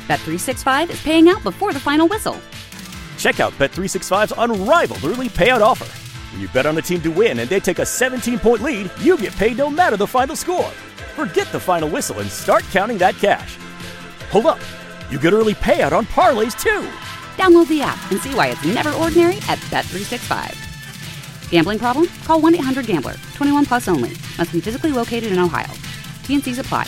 Bet365 is paying out before the final whistle. Check out Bet365's unrivaled early payout offer. When you bet on a team to win and they take a 17-point lead, you get paid no matter the final score. Forget the final whistle and start counting that cash. Hold up. You get early payout on parlays, too. Download the app and see why it's never ordinary at Bet365. Gambling problem? Call 1-800-GAMBLER. 21 plus only. Must be physically located in Ohio. T&Cs apply.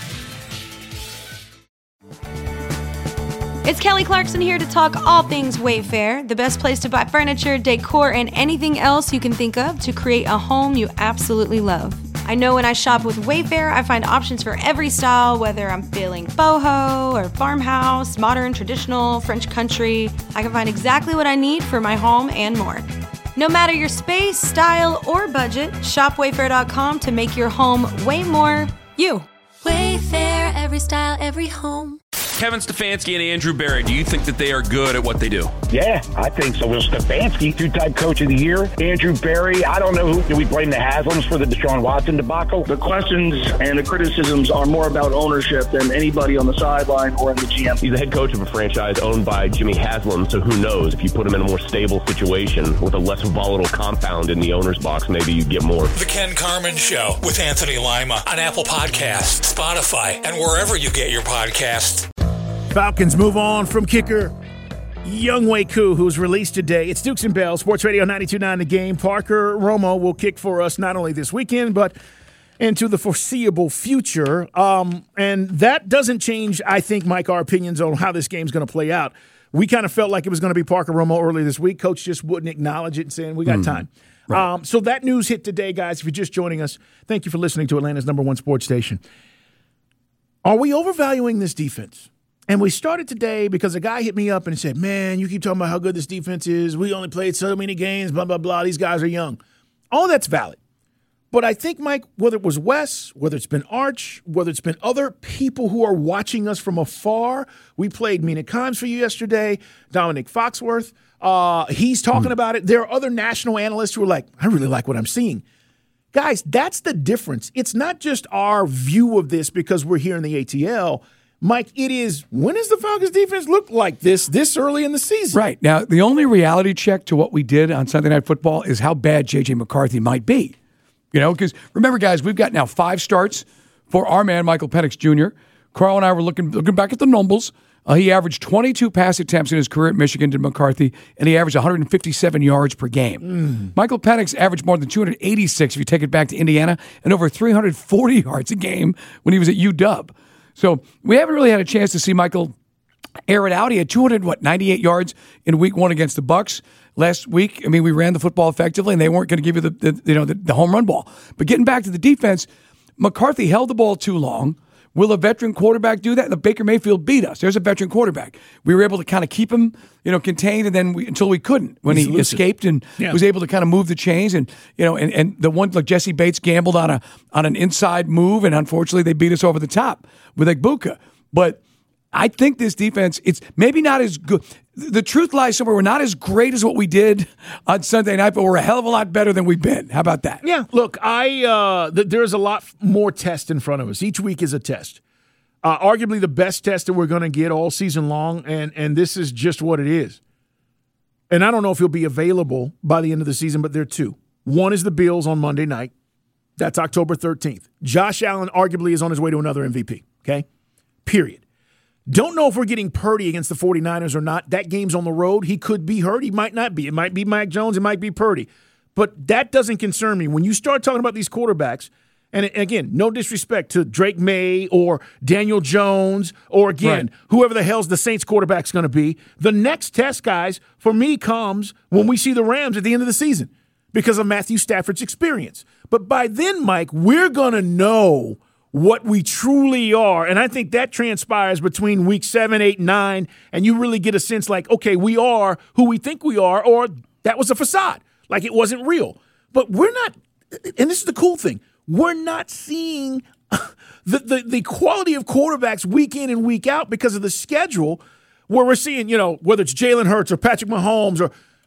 It's Kelly Clarkson here to talk all things Wayfair, the best place to buy furniture, decor, and anything else you can think of to create a home you absolutely love. I know when I shop with Wayfair, I find options for every style, whether I'm feeling boho or farmhouse, modern, traditional, French country. I can find exactly what I need for my home and more. No matter your space, style, or budget, shop Wayfair.com to make your home way more you. Wayfair, every style, every home. Kevin Stefanski and Andrew Berry, do you think that they are good at what they do? Yeah, I think so. Well, Stefanski, two-time coach of the year. Andrew Berry, I don't know who. Do we blame the Haslams for the Deshaun Watson debacle? The questions and the criticisms are more about ownership than anybody on the sideline or in the GM. He's the head coach of a franchise owned by Jimmy Haslam, so who knows? If you put him in a more stable situation with a less volatile compound in the owner's box, maybe you get more. The Ken Carman Show with Anthony Lima on Apple Podcasts, Spotify, and wherever you get your podcasts. Falcons move on from kicker Younghoe Koo, who's released today. It's Dukes and Bell, Sports Radio 92.9 The Game. Parker Romo will kick for us not only this weekend, but into the foreseeable future. And that doesn't change, I think, Mike, our opinions on how this game's going to play out. We kind of felt like it was going to be Parker Romo earlier this week. Coach just wouldn't acknowledge it and saying, we got time. Right. So that news hit today, guys. If you're just joining us, thank you for listening to Atlanta's #1 sports station. Are we overvaluing this defense? And we started today because a guy hit me up and said, man, you keep talking about how good this defense is. We only played so many games, blah, blah, blah. These guys are young. All that's valid. But I think, Mike, whether it was Wes, whether it's been Arch, whether it's been other people who are watching us from afar, we played Mina Kimes for you yesterday, Dominic Foxworth. He's talking about it. There are other national analysts who are like, I really like what I'm seeing. Guys, that's the difference. It's not just our view of this because we're here in the ATL. Mike, it is, when does the Falcons defense look like this early in the season? Right. Now, the only reality check to what we did on Sunday Night Football is how bad J.J. McCarthy might be. You know, because remember, guys, we've got now 5 starts for our man, Michael Penix Jr. Carl and I were looking back at the numbers. He averaged 22 pass attempts in his career at Michigan to McCarthy, and he averaged 157 yards per game. Michael Penix averaged more than 286 if you take it back to Indiana, and over 340 yards a game when he was at UW. So we haven't really had a chance to see Michael air it out. He had 98 yards in Week 1 against the Bucs last week. I mean, we ran the football effectively, and they weren't going to give you the home run ball. But getting back to the defense, McCarthy held the ball too long. Will a veteran quarterback do that? The Baker Mayfield beat us. There's a veteran quarterback. We were able to kind of keep him, contained, and then until we couldn't when he escaped and was able to kind of move the chains. And and the one like Jesse Bates gambled on an inside move, and unfortunately they beat us over the top with Egbuka. But I think this defense, it's maybe not as good. The truth lies somewhere. We're not as great as what we did on Sunday night, but we're a hell of a lot better than we've been. How about that? Yeah, look, there's a lot more test in front of us. Each week is a test. Arguably the best test that we're going to get all season long, and this is just what it is. And I don't know if he'll be available by the end of the season, but there are 2. One is the Bills on Monday night. That's October 13th. Josh Allen arguably is on his way to another MVP, okay? Period. Don't know if we're getting Purdy against the 49ers or not. That game's on the road. He could be hurt. He might not be. It might be Mac Jones. It might be Purdy. But that doesn't concern me. When you start talking about these quarterbacks, and again, no disrespect to Drake May or Daniel Jones or, again, whoever the hell's the Saints quarterback's going to be, the next test, guys, for me comes when we see the Rams at the end of the season because of Matthew Stafford's experience. But by then, Mike, we're going to know what we truly are. And I think that transpires between week 7, 8, 9, and you really get a sense like, okay, we are who we think we are, or that was a facade, like it wasn't real. But we're not, and this is the cool thing, we're not seeing the quality of quarterbacks week in and week out because of the schedule where we're seeing, whether it's Jalen Hurts or Patrick Mahomes or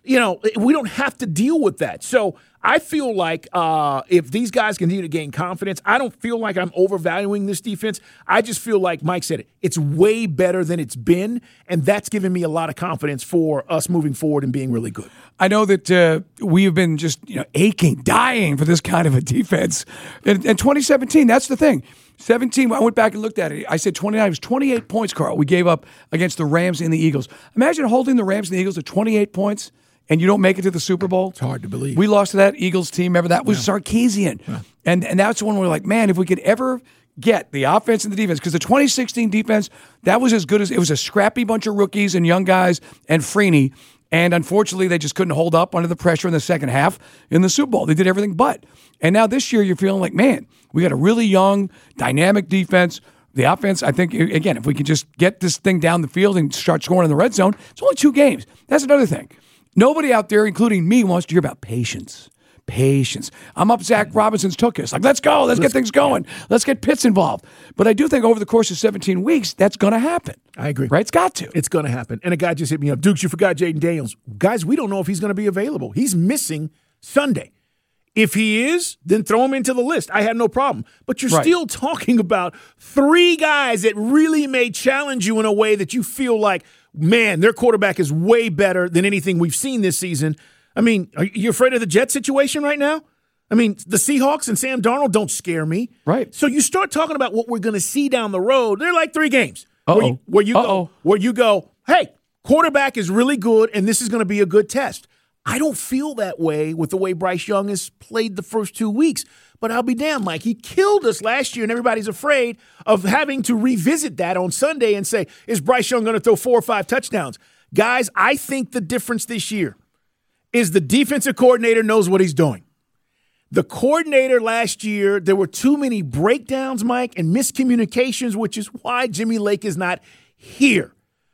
we don't have to deal with that. So I feel like if these guys continue to gain confidence, I don't feel like I'm overvaluing this defense. I just feel like Mike said it's way better than it's been, and that's given me a lot of confidence for us moving forward and being really good. I know that we have been just aching, dying for this kind of a defense. In 2017, that's the thing. 17, I went back and looked at it. I said 29. It was 28 points, Carl, we gave up against the Rams and the Eagles. Imagine holding the Rams and the Eagles to 28 points. And you don't make it to the Super Bowl? It's hard to believe. We lost to that Eagles team. Remember, that was Sarkisian. Yeah. And that's the one where we're like, man, if we could ever get the offense and the defense, because the 2016 defense, that was as good as, it was a scrappy bunch of rookies and young guys and Freeney. And unfortunately, they just couldn't hold up under the pressure in the second half in the Super Bowl. They did everything but. And now this year, you're feeling like, man, we got a really young, dynamic defense. The offense, I think, again, if we can just get this thing down the field and start scoring in the red zone, it's only 2 games. That's another thing. Nobody out there, including me, wants to hear about patience. Patience. I'm up Zach Robinson's took us. Like, let's go. Let's get things going. Let's get Pitts involved. But I do think over the course of 17 weeks, that's going to happen. I agree. Right? It's got to. It's going to happen. And a guy just hit me up. Dukes, you forgot Jaden Daniels. Guys, we don't know if he's going to be available. He's missing Sunday. If he is, then throw him into the list. I have no problem. But you're still talking about 3 guys that really may challenge you in a way that you feel like, man, their quarterback is way better than anything we've seen this season. I mean, are you afraid of the Jets situation right now? I mean, the Seahawks and Sam Darnold don't scare me. Right. So you start talking about what we're going to see down the road. They're like 3 games where you go, hey, quarterback is really good, and this is going to be a good test. I don't feel that way with the way Bryce Young has played the first 2 weeks. But I'll be damned, Mike. He killed us last year, and everybody's afraid of having to revisit that on Sunday and say, is Bryce Young going to throw 4 or 5 touchdowns? Guys, I think the difference this year is the defensive coordinator knows what he's doing. The coordinator last year, there were too many breakdowns, Mike, and miscommunications, which is why Jimmy Lake is not here.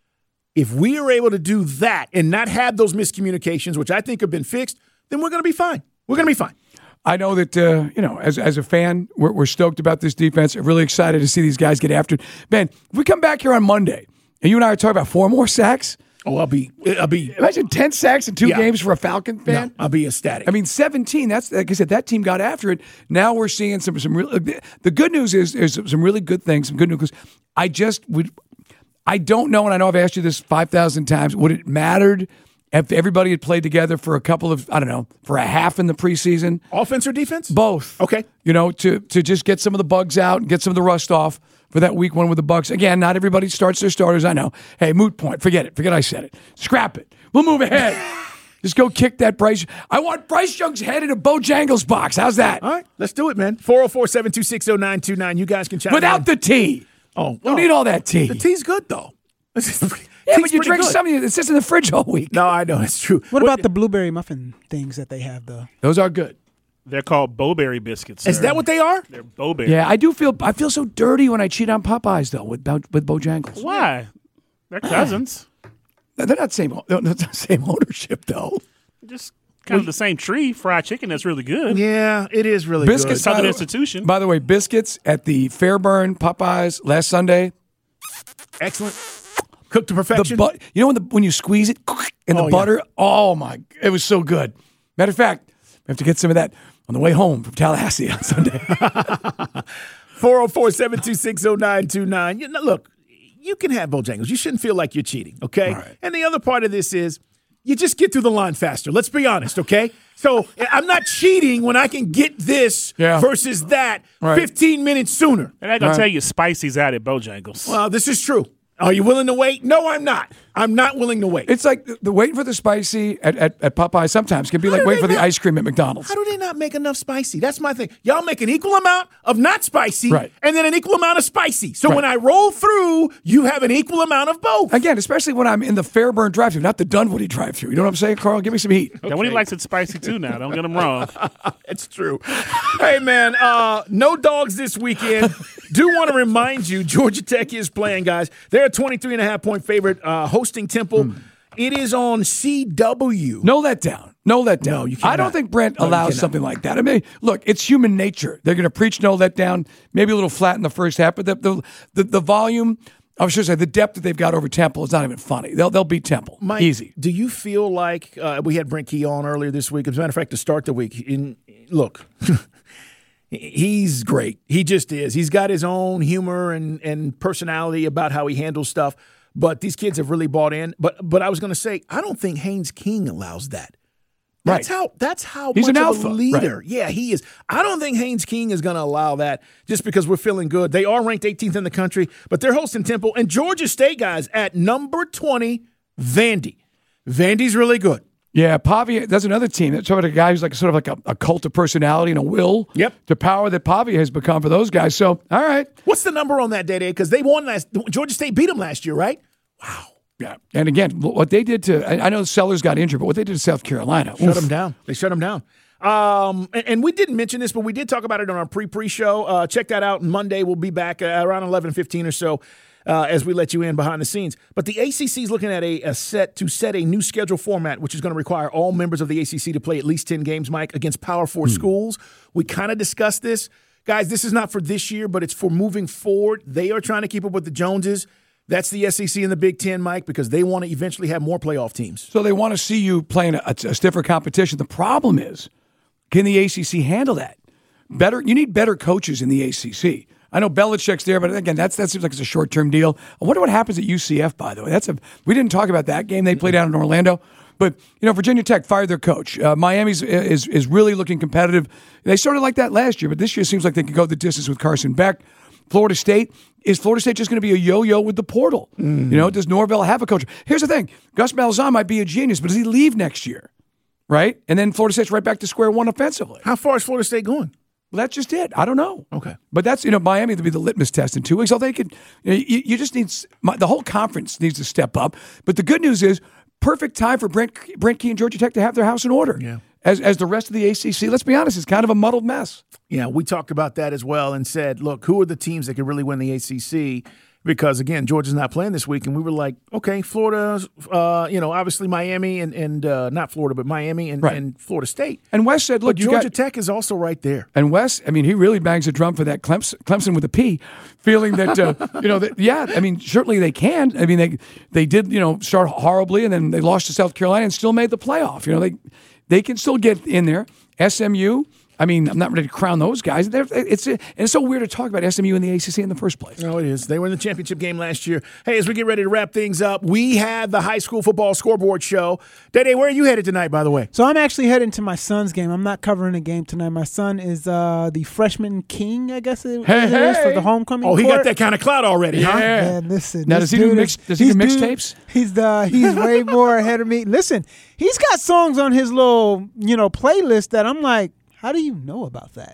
If we are able to do that and not have those miscommunications, which I think have been fixed, then we're going to be fine. We're going to be fine. I know that, as a fan, we're stoked about this defense. I'm really excited to see these guys get after it. Man, if we come back here on Monday and you and I are talking about 4 more sacks. Oh, I'll be. Imagine 10 sacks in 2 games for a Falcon fan. No, I'll be ecstatic. I mean, 17. That's, like I said, that team got after it. Now we're seeing some real. The good news is there's some really good things. Some good news. I don't know, and I know I've asked you this 5,000 times. Would it mattered if everybody had played together for a couple of, for a half in the preseason? Offense or defense? Both. Okay. To just get some of the bugs out and get some of the rust off for that week 1 with the Bucs. Again, not everybody starts their starters, I know. Hey, moot point. Forget it. Forget I said it. Scrap it. We'll move ahead. Just go kick that Bryce. I want Bryce Young's head in a Bojangles box. How's that? All right. Let's do it, man. 404-726-0929. You guys can chat. Without the tea. Don't need all that tea. The tea's good, though. Yeah, but you drink something that sits in the fridge all week. No, I know. It's true. What about the blueberry muffin things that they have, though? Those are good. They're called Bowberry biscuits. Is that what they are? They're Bowberry. Yeah, I feel so dirty when I cheat on Popeyes, though, with Bojangles. Why? They're cousins. They're not same ownership, though. Just kind of the same tree. Fried chicken that's really good. Yeah, it is really biscuits, good. Southern Institution. By the way, biscuits at the Fairburn Popeyes last Sunday. Excellent. Cooked to perfection. When you squeeze it in the butter? Oh, my. It was so good. Matter of fact, we have to get some of that on the way home from Tallahassee on Sunday. 404-726-0929. Look, you can have Bojangles. You shouldn't feel like you're cheating, okay? Right. And the other part of this is you just get through the line faster. Let's be honest, okay? So I'm not cheating when I can get this versus that 15 minutes sooner. And I'm going to tell you, spicy's out at Bojangles. Well, this is true. Are you willing to wait? No, I'm not. I'm not willing to wait. It's like the waiting for the spicy at Popeye sometimes can be like waiting for the ice cream at McDonald's. How do they not make enough spicy? That's my thing. Y'all make an equal amount of not spicy and then an equal amount of spicy. So when I roll through, you have an equal amount of both. Again, especially when I'm in the Fairburn drive-thru, not the Dunwoody drive-thru. You know what I'm saying, Carl? Give me some heat. Okay. He likes it spicy too now. Don't get him wrong. It's true. Hey, man, no dogs this weekend. Do want to remind you, Georgia Tech is playing, guys. They're a 23.5-point favorite hosting Temple. It is on CW. No letdown. No letdown. No, you cannot. I don't think Brent allows something like that. I mean, look, it's human nature. They're going to preach no letdown, maybe a little flat in the first half, but the volume I was sure to say the depth that they've got over Temple is not even funny. They'll beat Temple. Mike, easy. Do you feel like we had Brent Key on earlier this week? As a matter of fact, to start the week, look, he's great. He just is. He's got his own humor and personality about how he handles stuff. But these kids have really bought in. But I was going to say, I don't think Haynes King allows that. That's how He's much an of alpha, a leader. right. Yeah, he is. I don't think Haynes King is going to allow that just because we're feeling good. They are ranked 18th in the country, but they're hosting Temple. And Georgia State, guys, at number 20, Vandy. Vandy's really good. Yeah, Pavia, that's another team. That's sort of a guy who's sort of like a cult of personality and a will to power that Pavia has become for those guys. So, all right. What's the number on that, Day? Because they won Georgia State beat them last year, right? Wow. Yeah. And again, what they did I know Sellers got injured, but what they did to South Carolina. Shut them down. They shut them down. And we didn't mention this, but we did talk about it on our pre-show. Check that out. Monday we'll be back around 11:15 or so as we let you in behind the scenes. But the ACC is looking at a set a new schedule format, which is going to require all members of the ACC to play at least 10 games, Mike, against Power 4 schools. We kind of discussed this. Guys, this is not for this year, but it's for moving forward. They are trying to keep up with the Joneses. That's the SEC and the Big Ten, Mike, because they want to eventually have more playoff teams. So they want to see you playing a stiffer competition. The problem is, can the ACC handle that? You need better coaches in the ACC. I know Belichick's there, but again, that seems like it's a short-term deal. I wonder what happens at UCF, by the way. We didn't talk about that game they played down in Orlando. But, Virginia Tech fired their coach. Miami's is really looking competitive. They started like that last year, but this year seems like they could go the distance with Carson Beck. Florida State, is Florida State just going to be a yo-yo with the portal? Does Norvell have a coach? Here's the thing. Gus Malzahn might be a genius, but does he leave next year? Right? And then Florida State's right back to square one offensively. How far is Florida State going? Well, that's just it. I don't know. Okay. But that's, Miami to be the litmus test in 2 weeks. So they could, you just need, the whole conference needs to step up. But the good news is, perfect time for Brent Key and Georgia Tech to have their house in order. Yeah. As the rest of the ACC, let's be honest, it's kind of a muddled mess. Yeah, we talked about that as well and said, look, who are the teams that can really win the ACC? Because, again, Georgia's not playing this week. And we were like, okay, Florida, obviously Miami and not Florida, but Miami and Florida State. And Wes said, look, but Georgia Tech is also right there. And Wes, he really bangs a drum for that Clemson with a P, feeling that, certainly they can. They did, start horribly, and then they lost to South Carolina and still made the playoff. They can still get in there. SMU, I'm not ready to crown those guys. It's so weird to talk about SMU in the ACC in the first place. No, it is. They were in the championship game last year. Hey, as we get ready to wrap things up, we have the high school football scoreboard show. Dede, where are you headed tonight, by the way? So I'm actually heading to my son's game. I'm not covering a game tonight. My son is the freshman king, I guess it is, for the homecoming Oh, he court. got that kind of clout already, huh? Yeah, listen. Now, does he do mixtapes? He's way more ahead of me. Listen, he's got songs on his little, playlist that I'm like, how do you know about that?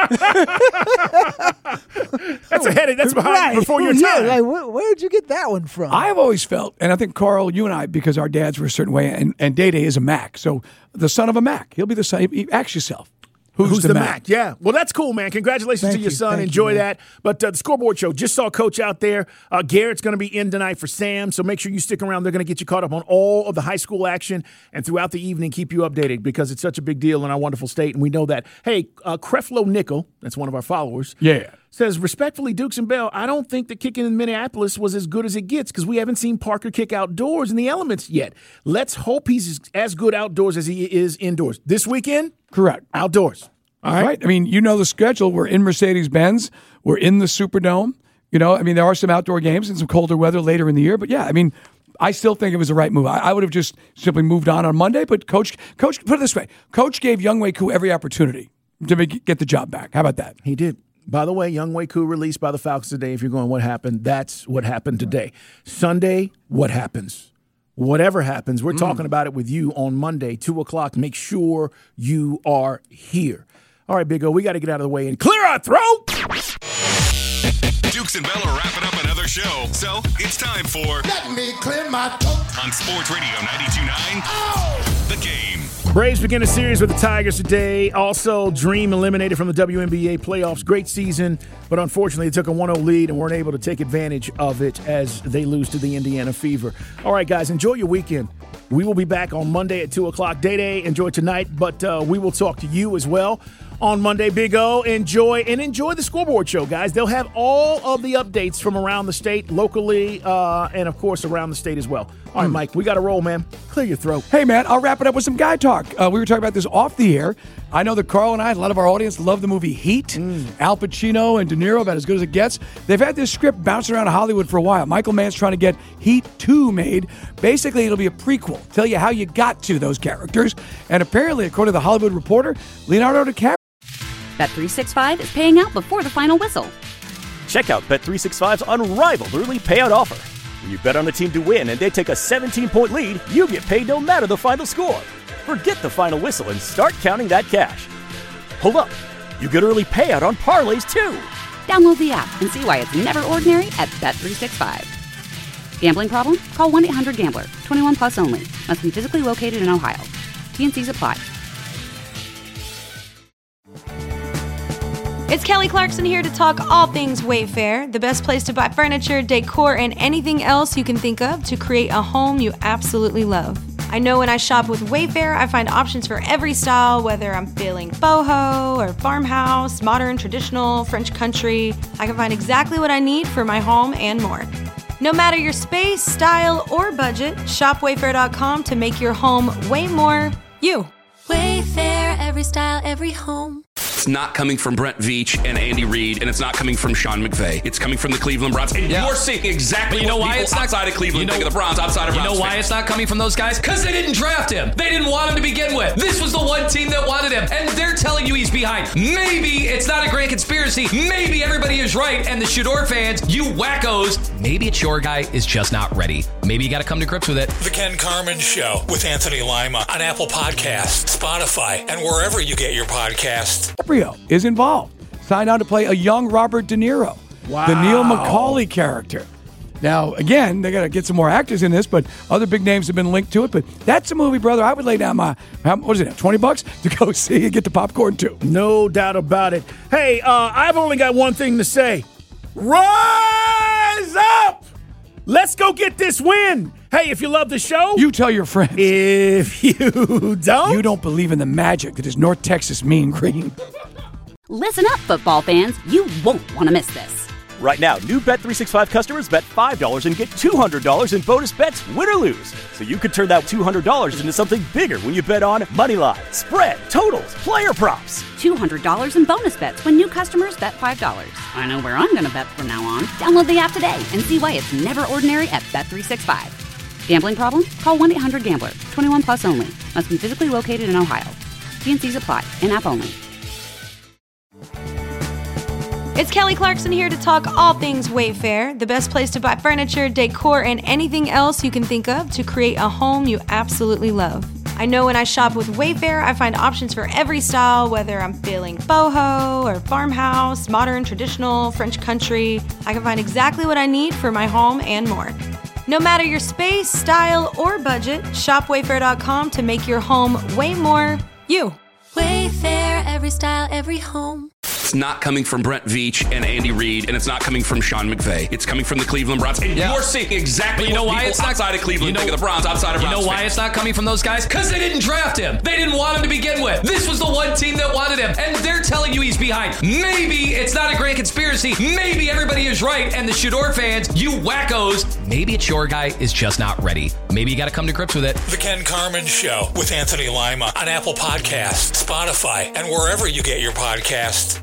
That's before your time. Like, where'd you get that one from? I've always felt, and I think Carl, you and I, because our dads were a certain way, and Dede is a Mac. So the son of a Mac, he'll be the son. Ask yourself. Who's the Mac? Yeah. Well, that's cool, man. Congratulations to your son. Enjoy that. But the scoreboard show, just saw Coach out there. Garrett's going to be in tonight for Sam, so make sure you stick around. They're going to get you caught up on all of the high school action and throughout the evening keep you updated because it's such a big deal in our wonderful state, and we know that. Hey, Creflo Nickel, that's one of our followers. Yeah. Says, respectfully, Dukes and Bell, I don't think the kicking in Minneapolis was as good as it gets because we haven't seen Parker kick outdoors in the elements yet. Let's hope he's as good outdoors as he is indoors. This weekend? Correct. Outdoors. All right. The schedule. We're in Mercedes-Benz. We're in the Superdome. There are some outdoor games and some colder weather later in the year. But, yeah, I still think it was the right move. I would have just simply moved on Monday. But Coach, put it this way. Coach gave Younghoe Koo every opportunity to get the job back. How about that? He did. By the way, Younghoe Koo released by the Falcons today. If you're going, what happened? That's what happened today. Sunday, what happens? Whatever happens, we're talking about it with you on Monday, 2 o'clock. Make sure you are here. All right, Big O, we got to get out of the way and clear our throat. Dukes and Bell are wrapping up another show, so it's time for Let Me Clear My Throat on Sports Radio 92.9. The Game. Braves begin a series with the Tigers today. Also, Dream eliminated from the WNBA playoffs. Great season, but unfortunately, they took a 1-0 lead and weren't able to take advantage of it as they lose to the Indiana Fever. All right, guys, enjoy your weekend. We will be back on Monday at 2 o'clock. Day, enjoy tonight, but we will talk to you as well on Monday. Big O, enjoy the Scoreboard Show, guys. They'll have all of the updates from around the state, locally, and, of course, around the state as well. All right, Mike, we got to roll, man. Clear your throat. Hey, man, I'll wrap it up with some guy talk. We were talking about this off the air. I know that Carl and I, a lot of our audience, love the movie Heat. Al Pacino and De Niro, about as good as it gets. They've had this script bouncing around Hollywood for a while. Michael Mann's trying to get Heat 2 made. Basically, it'll be a prequel. Tell you how you got to those characters. And apparently, according to the Hollywood Reporter, Leonardo DiCaprio. Bet365 is paying out before the final whistle. Check out Bet365's unrivaled early payout offer. When you bet on a team to win and they take a 17-point lead, you get paid no matter the final score. Forget the final whistle and start counting that cash. Hold up. You get early payout on parlays, too. Download the app and see why it's never ordinary at Bet365. Gambling problem? Call 1-800-GAMBLER. 21 plus only. Must be physically located in Ohio. T&Cs apply. It's Kelly Clarkson here to talk all things Wayfair, the best place to buy furniture, decor, and anything else you can think of to create a home you absolutely love. I know when I shop with Wayfair, I find options for every style, whether I'm feeling boho or farmhouse, modern, traditional, French country. I can find exactly what I need for my home and more. No matter your space, style, or budget, shop Wayfair.com to make your home way more you. Wayfair, every style, every home. It's not coming from Brent Veach and Andy Reid, and it's not coming from Sean McVay. It's coming from the Cleveland Browns. And you're seeing exactly what people outside of Cleveland think of the Browns, outside of Browns. You know why it's not coming from those guys? Because they didn't draft him. They didn't want him to begin with. This was the one team that wanted him, and they're telling you he's behind. Maybe it's not a grand conspiracy. Maybe everybody is right, and the Shador fans, you wackos, maybe it's your guy is just not ready. Maybe you got to come to grips with it. The Ken Carman Show with Anthony Lima on Apple Podcasts, Spotify, and wherever you get your podcasts. DiCaprio is involved. Signed on to play a young Robert De Niro, the Neil McCauley character. Now, again, they got to get some more actors in this, but other big names have been linked to it. But that's a movie, brother, I would lay down my, what is it, $20 to go see and get the popcorn, too. No doubt about it. Hey, I've only got one thing to say. Rise up! Let's go get this win. Hey, if you love the show, you tell your friends. If you don't, you don't believe in the magic that is North Texas Mean Green. Listen up, football fans. You won't want to miss this. Right now, new Bet365 customers bet $5 and get $200 in bonus bets, win or lose. So you could turn that $200 into something bigger when you bet on money line, spread, totals, player props. $200 in bonus bets when new customers bet $5. I know where I'm going to bet from now on. Download the app today and see why it's never ordinary at Bet365. Gambling problem? Call 1-800-GAMBLER. 21 plus only. Must be physically located in Ohio. T&Cs apply. In-app only. It's Kelly Clarkson here to talk all things Wayfair, the best place to buy furniture, decor, and anything else you can think of to create a home you absolutely love. I know when I shop with Wayfair, I find options for every style, whether I'm feeling boho or farmhouse, modern, traditional, French country. I can find exactly what I need for my home and more. No matter your space, style, or budget, shop Wayfair.com to make your home way more you. Wayfair, every style, every home. It's not coming from Brent Veach and Andy Reid, and it's not coming from Sean McVay. It's coming from the Cleveland Browns. And you're seeing exactly what people outside of Cleveland think of the Browns, outside of Browns. You know why it's not coming from those guys? Because they didn't draft him. They didn't want him to begin with. This was the one team that wanted him, and they're telling you he's behind. Maybe it's not a grand conspiracy. Maybe everybody is right, and the Shador fans, you wackos, maybe it's your guy is just not ready. Maybe you got to come to grips with it. The Ken Carman Show with Anthony Lima on Apple Podcasts, Spotify, and wherever you get your podcasts.